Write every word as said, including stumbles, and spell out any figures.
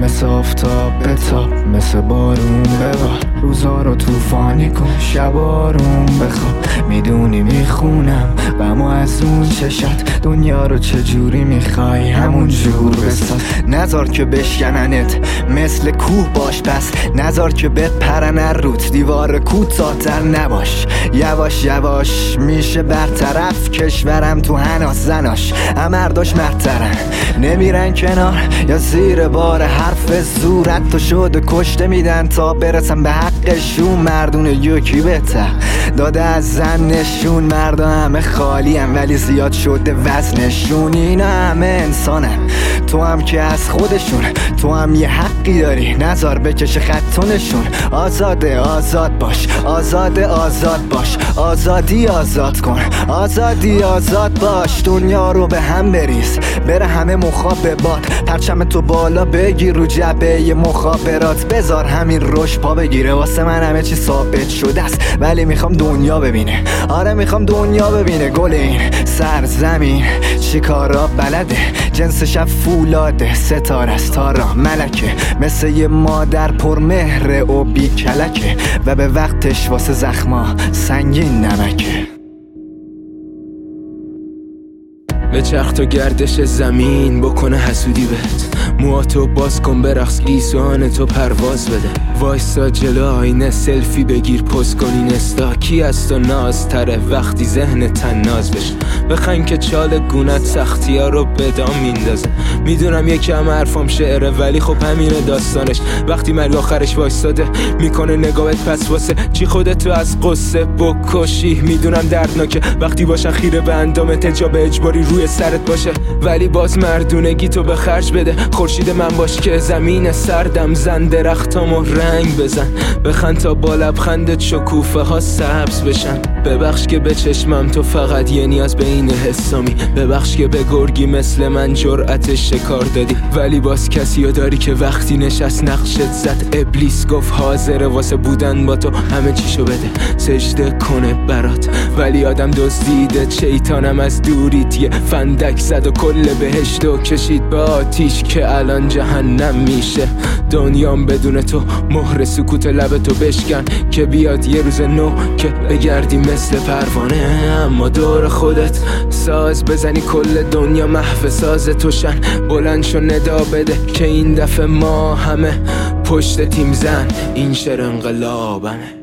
مثل آفتاب بتاب، مثل بارون ببار، روزا رو طوفانی کن، شبا روم بخواب. میدونی میخونم غمو از اون چشات، دنیا رو چجوری میخوای همون جور بساز. نذار که بشکننت مثل کوه باش، پس نذار که بپرن روت، دیوار کوتاه‌تر نباش. یواش یواش میشه برطرف کشورم تو هناس زناش، امرداش مرترن نمیرن کنار یا زیر بار حرف زورت تو شده کشته میدن تا برسن به حقشون. مردون یکی بهتر داده از زن نشون، مردا همه خالی هم ولی زیاد شده وزنشون. اینا همه انسانن، تو هم که از خودشون، تو هم یه حقی داری نظر بکشه خطونشون. آزاده آزاد باش، آزاده آزاد باش، آزادی آزاد کن، آزادی آزاد باش. دنیا رو به هم بریز بره همه مخاببات، پرچم تو بالا بگیر رو جبه ی مخابرات. بذار همین روش پا بگیره، واسه من همه چی ثابت شده است ولی میخوام دنیا ببینه. آره میخوام دنیا ببینه گل این سرزمین چی کارا بلده، جنسش فولاده، ستاره است تارا ملکه، مثل یه مادر پرمهره و بی کلکه و به وقتش واسه زخما سنگین نمکه. به چرخ تو گردش زمین بکنه حسودی بهت، موهاتو باز کن برقص گیسوان تو پرواز بده. وایسا جلو آینه سلفی بگیر پست کن اینستا، کی از تو نازتره وقتی ذهن تناز بشه. بخن که چال گونت سختی ها رو بدام میندازه. میدونم یکم حرفام شعره ولی خب همینه داستانش، وقتی مرگ آخرش وایساده میکنه نگاهت پس واسه چی خودتو از قصه بکشی. میدونم دردناکه وقتی باشن خیره به اندامت، حجاب اجباری روی سرت باشه ولی باز مردونگی تو به خرج بده. خورشید من باش که زمین سردم زن، درختامو رنگ بزن، بخند تا با لبخندت شکوفه ها سبز بشن. ببخش که به چشمم تو فقط یه نیاز به این حسامی، ببخش که به گرگی مثل من جرأت شکار دادی ولی باز کسیو داری که وقتی نشست نقشت زد ابلیس گفت حاضره واسه بودن با تو همه چیشو بده، سجده کنه برات ولی آدم دزدیده. شیطانم از دوریت یه فندک زد و کل بهشتو کشید به آتیش که الان جهنم میشه. دنیام بدون تو مهر سکوت لب تو بشکن که بیاد یه روز نو که بگردی مثل پروانه. اما دور خودت ساز بزنی کل دنیا محو ساز توشن. بلند شو ندا بده که این دفعه ما همه پشت تیم زن، این شعر انقلابمه.